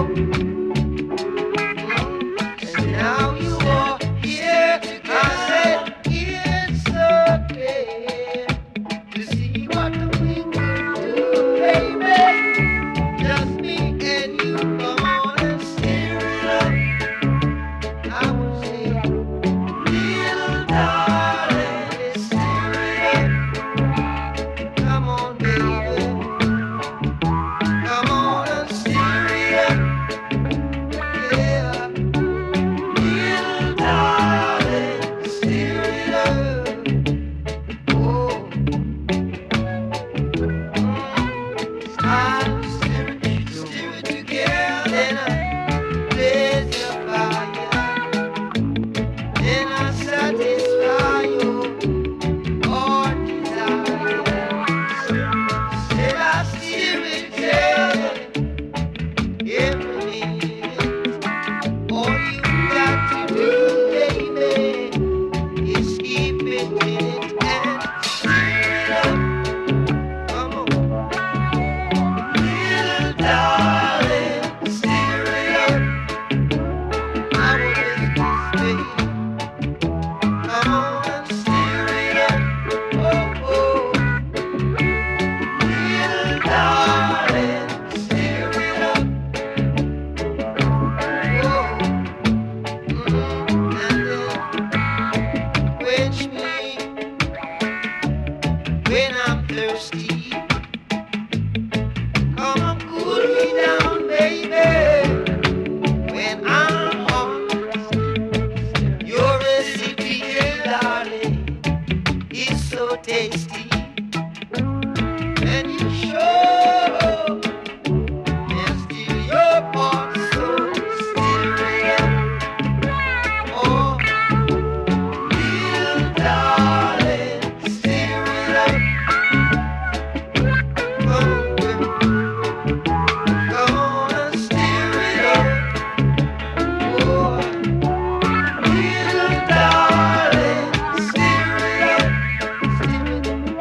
Now you are here. I said it's okay to see what we can do, baby. Just me and you, come on and steer it up. I would say, little darling, steer it up. Come on, baby. Come on and steer it up. Yeah. Little darling, steer it up. Oh. I'll steer it together, then I blaze the fire, then I satisfy your heart desire. Said I steer it together every minute. All you got to do, baby, is keep it in it and steer it up. Come on. Little darling, steer it up. I will make this day. Come on and steer it up. Oh, oh. Little darling, steer it up. Oh. And then quench me when I'm thirsty. Come and cool me down, baby, when I'm hungry. Your recipe, darling, is so tasty, and you show and still your part, so steer it up. Oh, little darling, steer it up. Come on, baby. Come on and steer it up. Oh, little darling, steer it up. Steer it up.